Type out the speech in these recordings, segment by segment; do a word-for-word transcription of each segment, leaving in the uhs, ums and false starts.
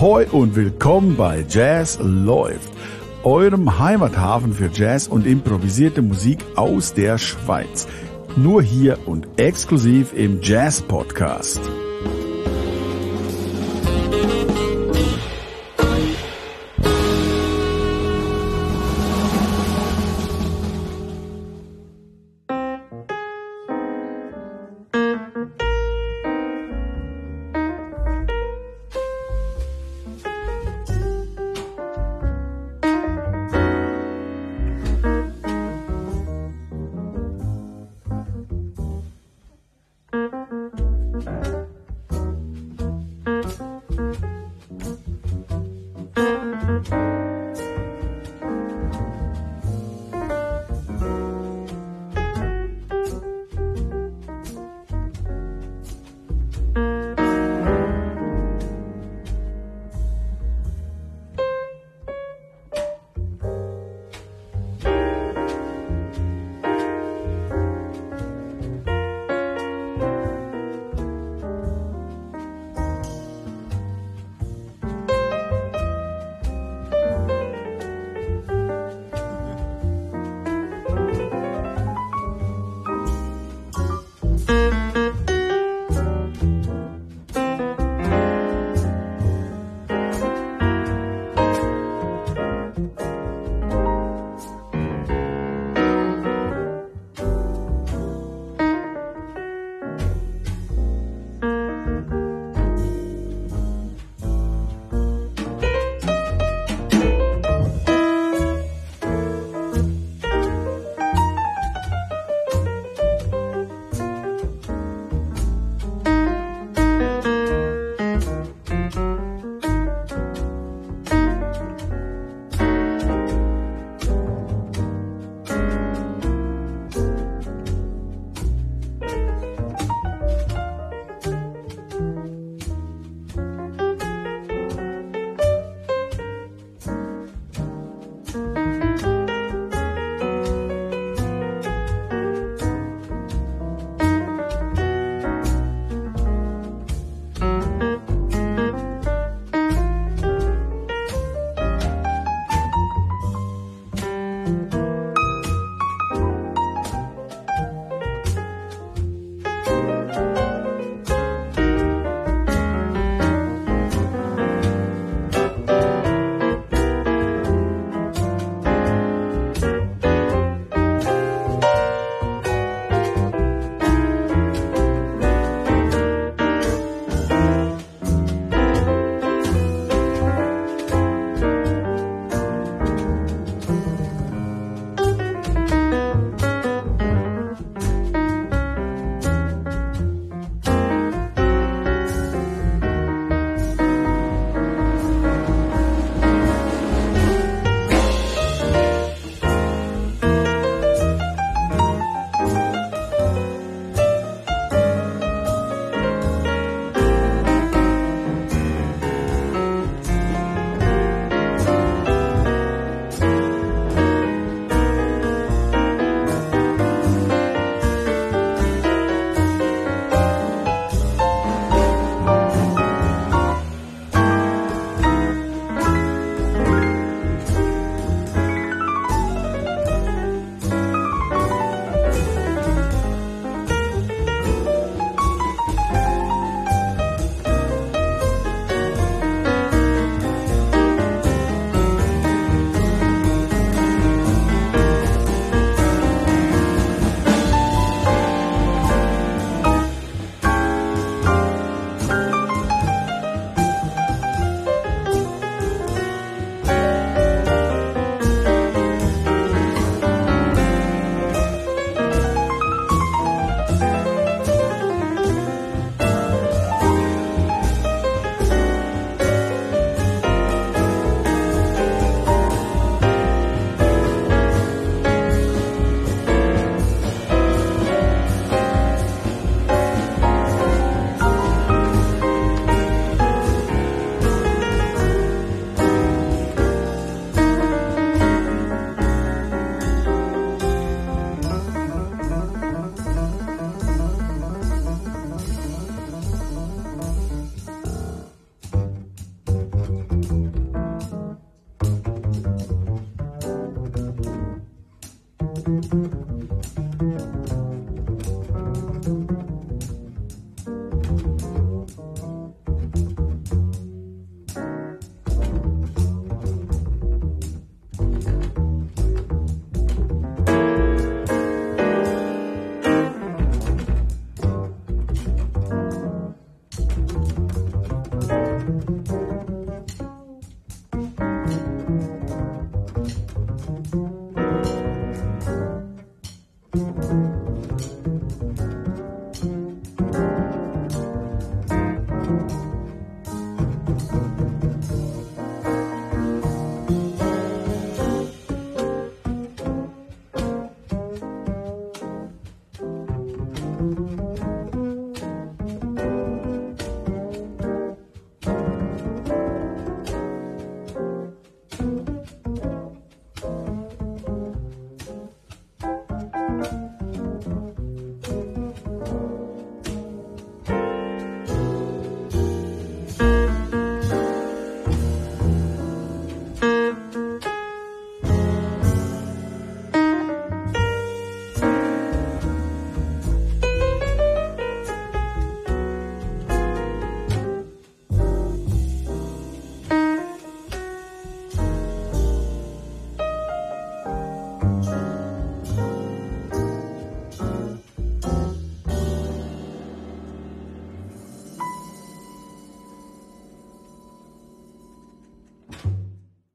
Ahoi und willkommen bei Jazz läuft, eurem Heimathafen für Jazz und improvisierte Musik aus der Schweiz. Nur hier und exklusiv im Jazz Podcast.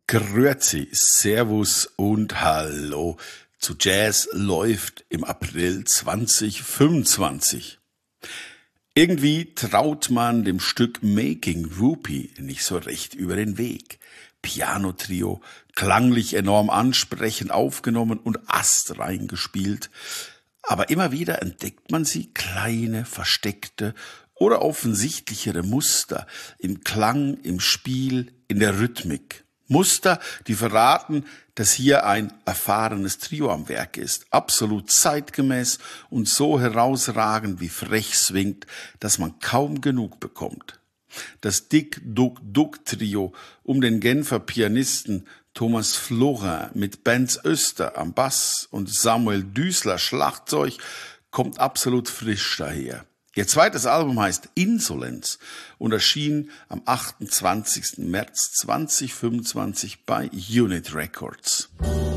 Grüezi, Servus und Hallo zu Jazz läuft im April zwanzig fünfundzwanzig. Irgendwie traut man dem Stück Making Whoopi nicht so recht über den Weg. Piano-Trio, klanglich enorm ansprechend aufgenommen und astrein gespielt. Aber immer wieder entdeckt man sie kleine, versteckte oder offensichtlichere Muster im Klang, im Spiel, in der Rhythmik. Muster, die verraten, dass hier ein erfahrenes Trio am Werk ist, absolut zeitgemäß und so herausragend wie frech swingt, dass man kaum genug bekommt. Das Dick-Duck-Duck-Trio um den Genfer Pianisten Thomas Florin mit Benz Öster am Bass und Samuel Düßler Schlagzeug kommt absolut frisch daher. Ihr zweites Album heißt Insolenz und erschien am achtundzwanzigsten März zweitausendfünfundzwanzig bei Unit Records.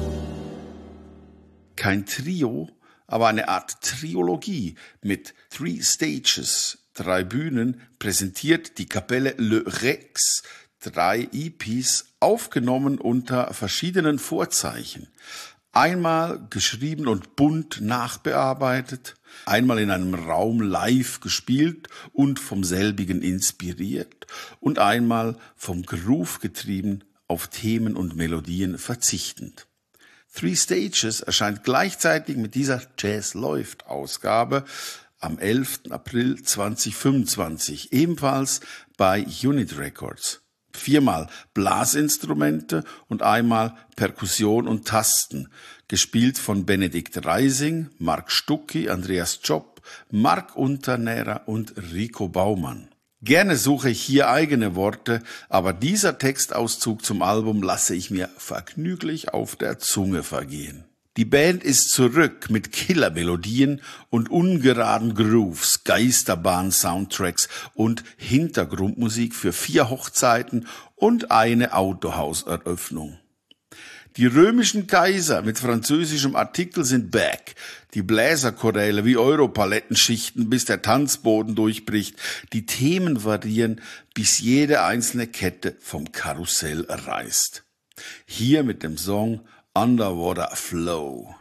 Kein Trio, aber eine Art Triologie mit Three Stages, drei Bühnen, präsentiert die Kapelle Le Rex, drei E Ps, aufgenommen unter verschiedenen Vorzeichen. Einmal geschrieben und bunt nachbearbeitet, einmal in einem Raum live gespielt und vom selbigen inspiriert und einmal vom Groove getrieben, auf Themen und Melodien verzichtend. Three Stages erscheint gleichzeitig mit dieser Jazz läuft Ausgabe am elften April zweitausendfünfundzwanzig, ebenfalls bei Unit Records. Viermal Blasinstrumente und einmal Perkussion und Tasten, gespielt von Benedikt Reising, Marc Stucki, Andreas Job, Marc Unternährer und Rico Baumann. Gerne suche ich hier eigene Worte, aber dieser Textauszug zum Album lasse ich mir vergnüglich auf der Zunge vergehen. Die Band ist zurück mit Killermelodien und ungeraden Grooves, Geisterbahn-Soundtracks und Hintergrundmusik für vier Hochzeiten und eine Autohauseröffnung. Die römischen Kaiser mit französischem Artikel sind back. Die Bläserchoräle wie Europalettenschichten, bis der Tanzboden durchbricht. Die Themen variieren, bis jede einzelne Kette vom Karussell reißt. Hier mit dem Song Underwater Flow.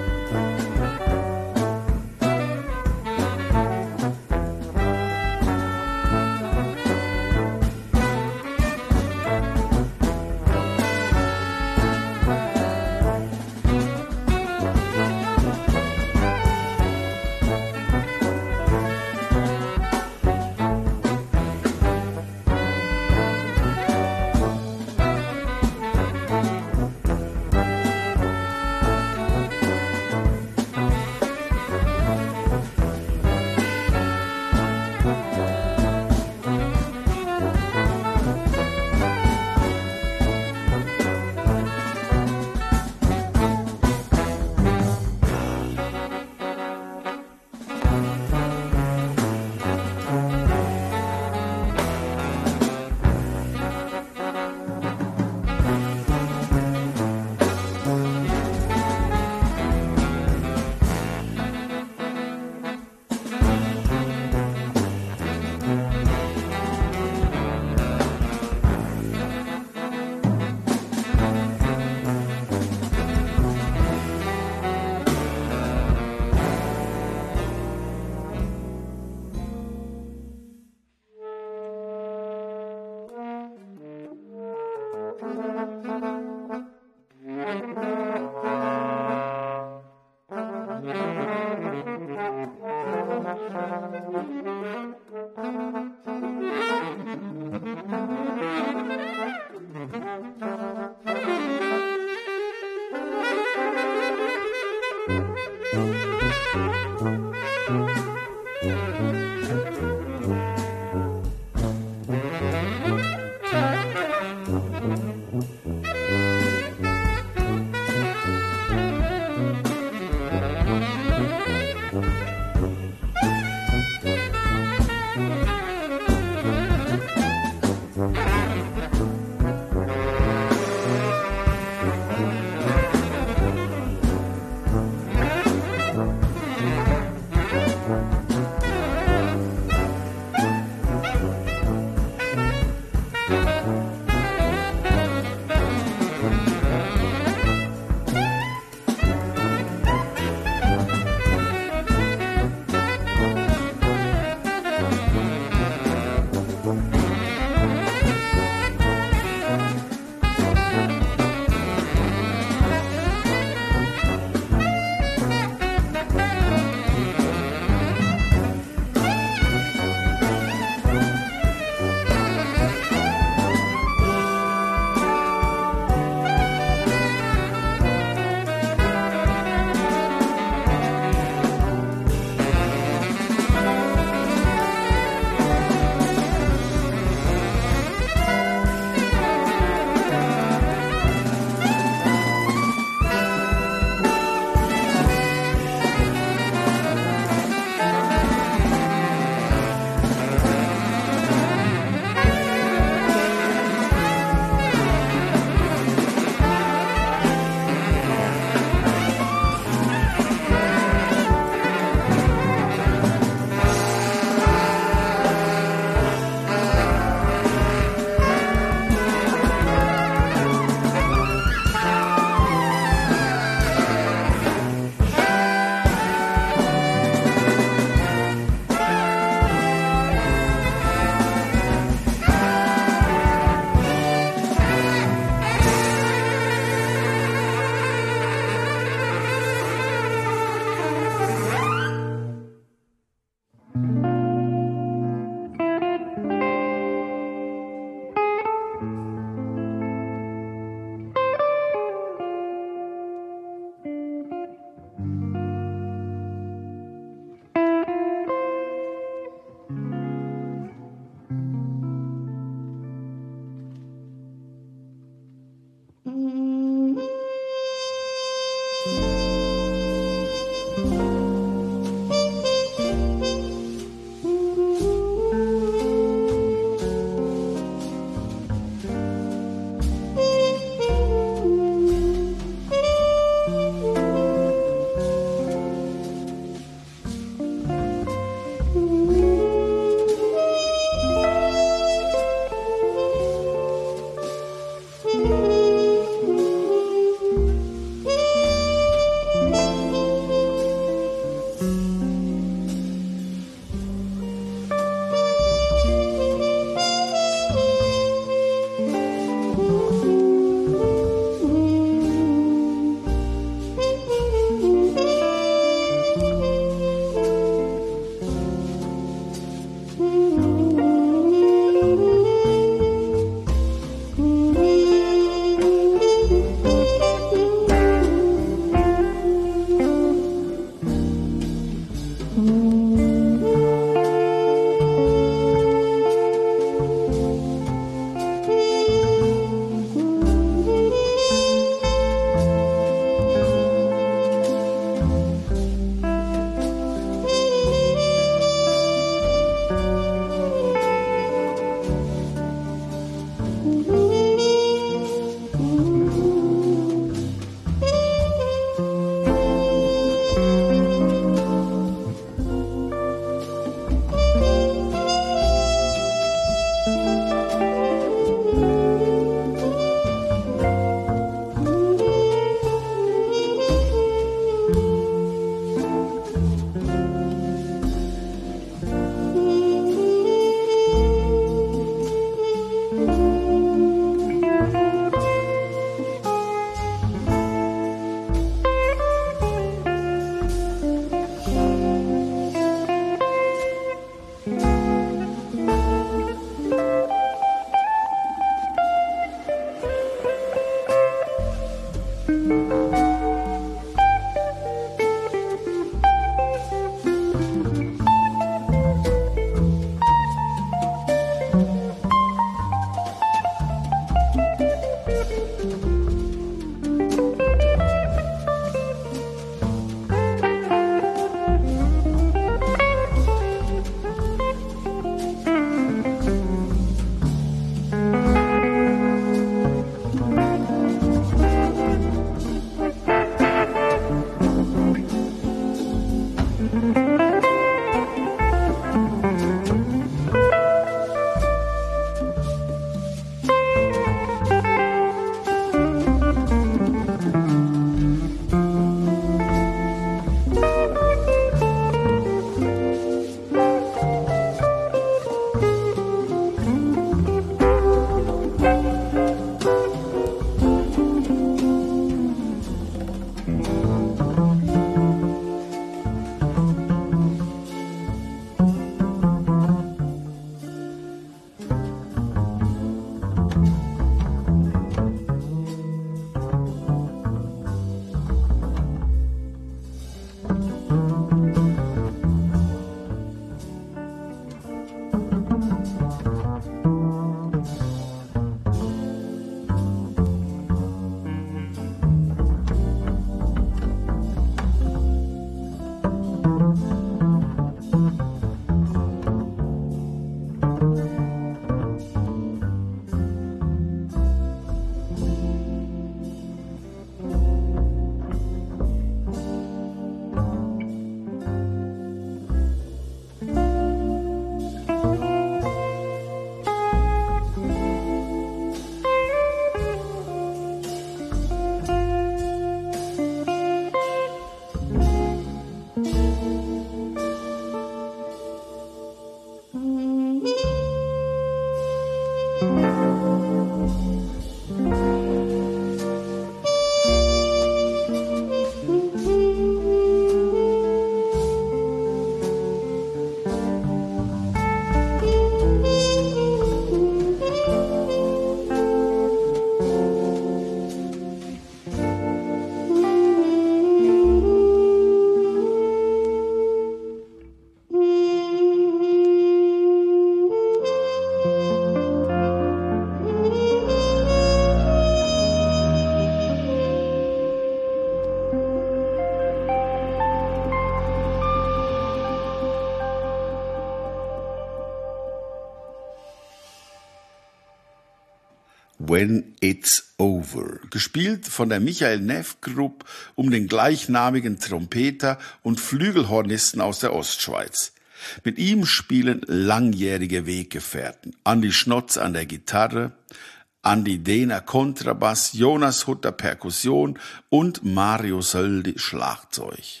When It's Over, gespielt von der Michael Neff Group um den gleichnamigen Trompeter und Flügelhornisten aus der Ostschweiz. Mit ihm spielen langjährige Weggefährten Andi Schnotz an der Gitarre, Andi Dehner Kontrabass, Jonas Hutter Perkussion und Mario Söldi Schlagzeug.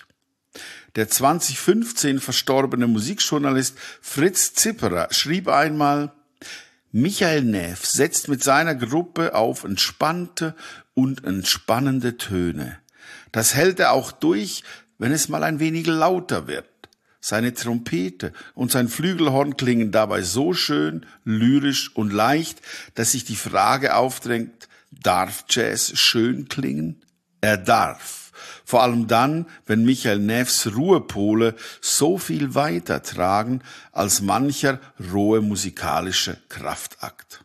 Der zwanzig fünfzehn verstorbene Musikjournalist Fritz Zipperer schrieb einmal: Michael Neff setzt mit seiner Gruppe auf entspannte und entspannende Töne. Das hält er auch durch, wenn es mal ein wenig lauter wird. Seine Trompete und sein Flügelhorn klingen dabei so schön, lyrisch und leicht, dass sich die Frage aufdrängt: Darf Jazz schön klingen? Er darf. Vor allem dann, wenn Michael Neffs Ruhepole so viel weiter tragen als mancher rohe musikalische Kraftakt.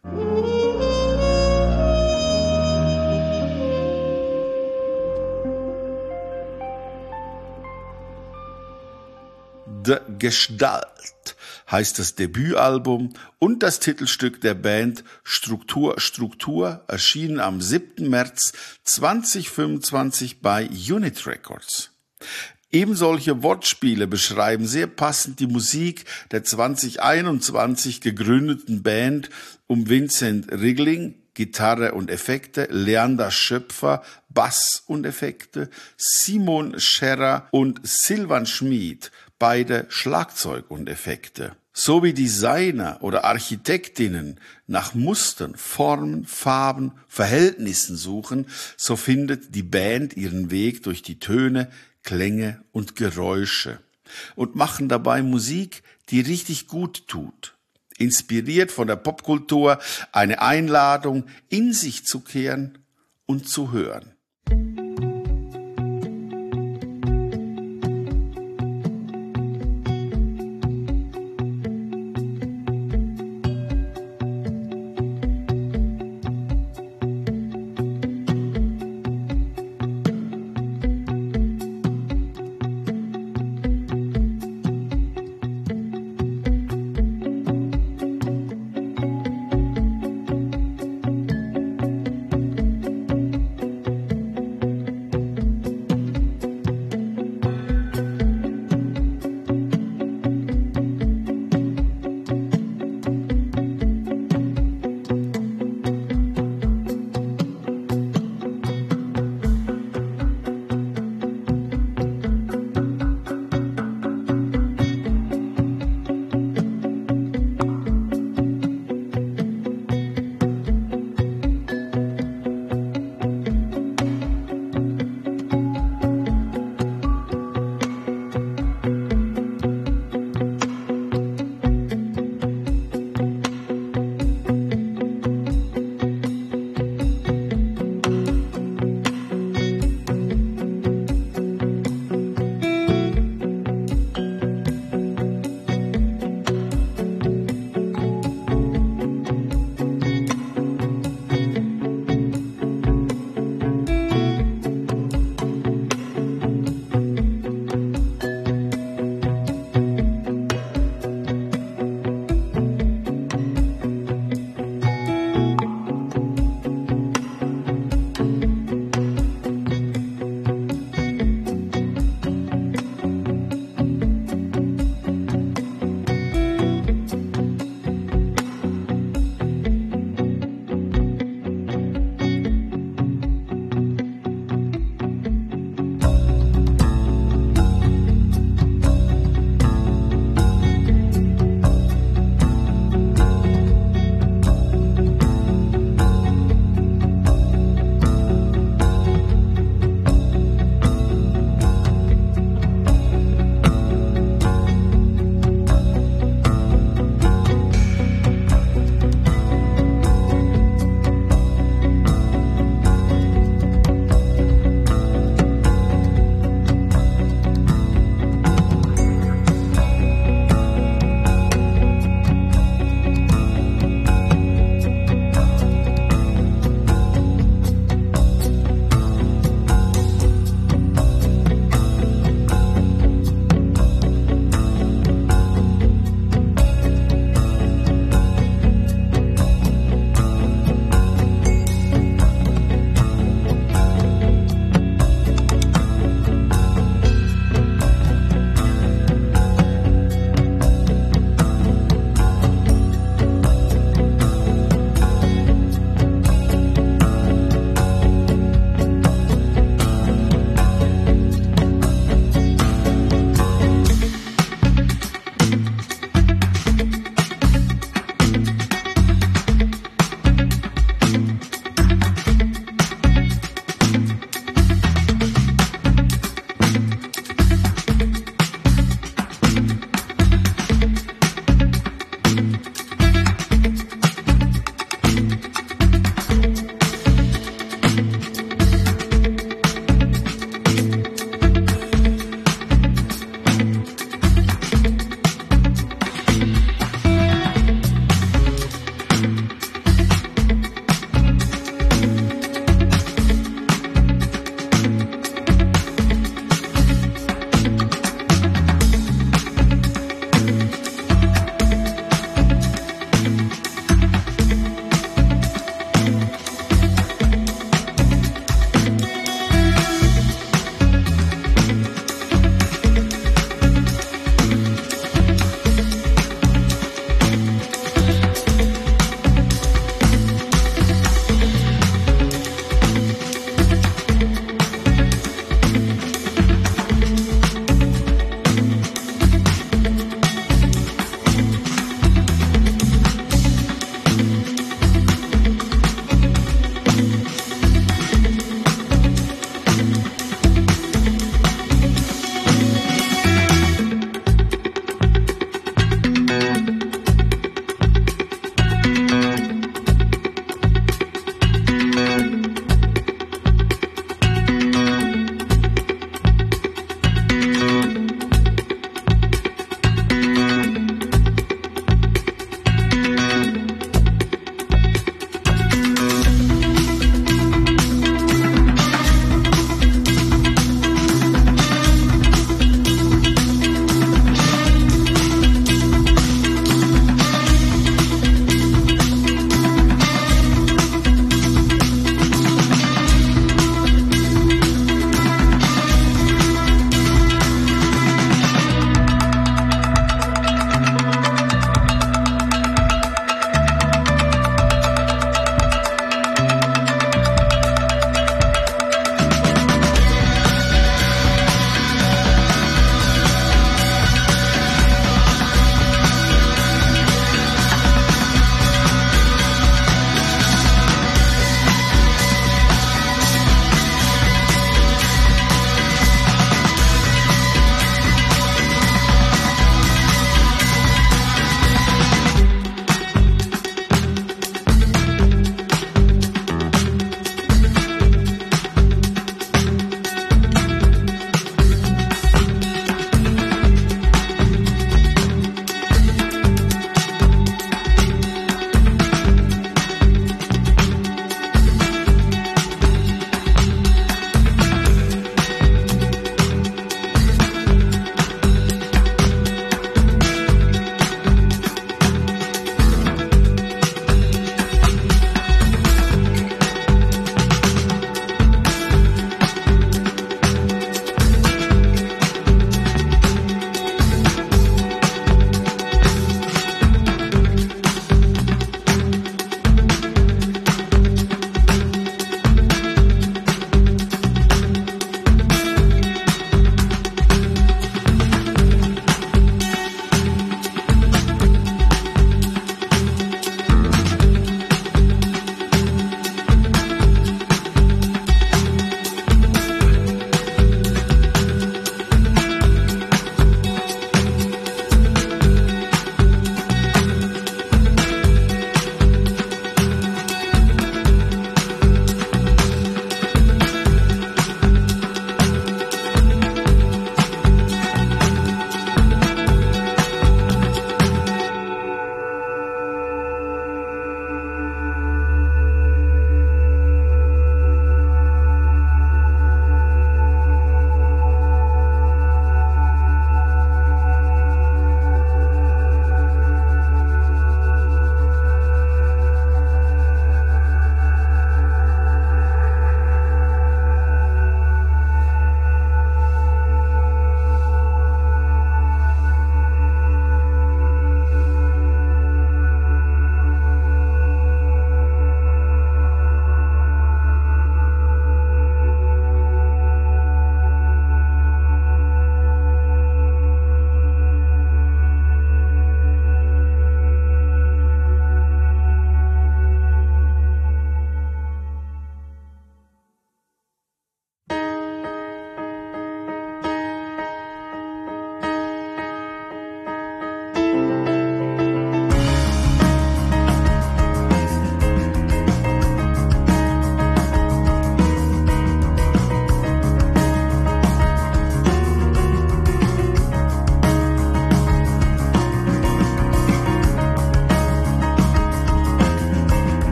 The Gestalt heißt das Debütalbum und das Titelstück der Band Struktur Struktur, erschienen am siebten März zweitausendfünfundzwanzig bei Unit Records. Ebensolche Wortspiele beschreiben sehr passend die Musik der zweitausendeinundzwanzig gegründeten Band um Vincent Rigling, Gitarre und Effekte, Leander Schöpfer, Bass und Effekte, Simon Scherrer und Silvan Schmid, beide Schlagzeug und Effekte. So wie Designer oder Architektinnen nach Mustern, Formen, Farben, Verhältnissen suchen, so findet die Band ihren Weg durch die Töne, Klänge und Geräusche und machen dabei Musik, die richtig gut tut. Inspiriert von der Popkultur, eine Einladung, in sich zu kehren und zu hören.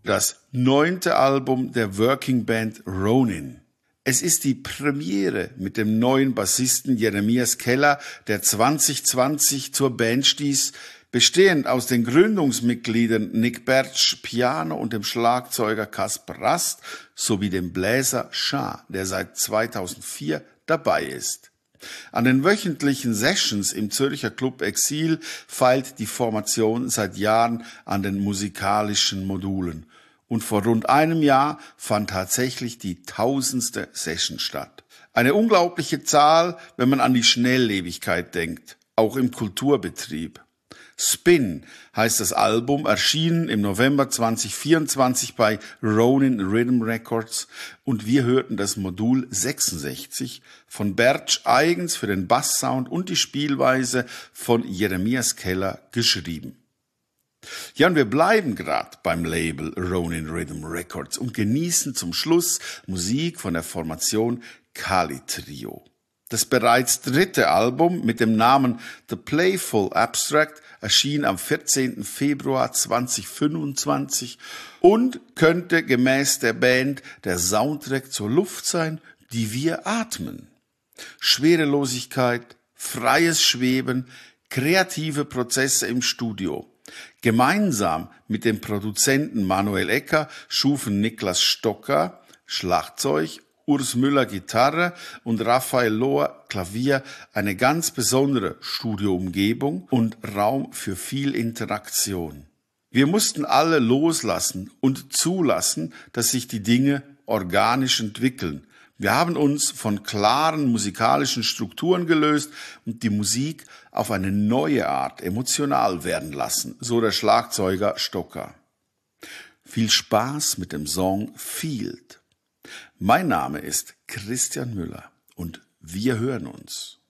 das neunte Album der Working Band Ronin. Es ist die Premiere mit dem neuen Bassisten Jeremias Keller, der zwanzig zwanzig zur Band stieß, bestehend aus den Gründungsmitgliedern Nick Bertsch, Piano und dem Schlagzeuger Kasper Rast sowie dem Bläser Shah, der seit zweitausendvier dabei ist. An den wöchentlichen Sessions im Zürcher Club Exil feilt die Formation seit Jahren an den musikalischen Modulen. Und vor rund einem Jahr fand tatsächlich die tausendste Session statt. Eine unglaubliche Zahl, wenn man an die Schnelllebigkeit denkt, auch im Kulturbetrieb. Spin heißt das Album, erschienen im November zweitausendvierundzwanzig bei Ronin Rhythm Records, und wir hörten das Modul sechsundsechzig von Bertsch eigens für den Basssound und die Spielweise von Jeremias Keller geschrieben. Ja, und wir bleiben gerade beim Label Ronin Rhythm Records und genießen zum Schluss Musik von der Formation Kali Trio. Das bereits dritte Album mit dem Namen The Playful Abstract erschien am vierzehnten Februar zweitausendfünfundzwanzig und könnte gemäß der Band der Soundtrack zur Luft sein, die wir atmen. Schwerelosigkeit, freies Schweben, kreative Prozesse im Studio. Gemeinsam mit dem Produzenten Manuel Ecker schufen Niklas Stocker Schlagzeug, Urs Müller Gitarre und Raphael Lohr Klavier eine ganz besondere Studioumgebung und Raum für viel Interaktion. Wir mussten alle loslassen und zulassen, dass sich die Dinge organisch entwickeln. Wir haben uns von klaren musikalischen Strukturen gelöst und die Musik auf eine neue Art emotional werden lassen, so der Schlagzeuger Stocker. Viel Spaß mit dem Song Field. Mein Name ist Christian Müller und wir hören uns.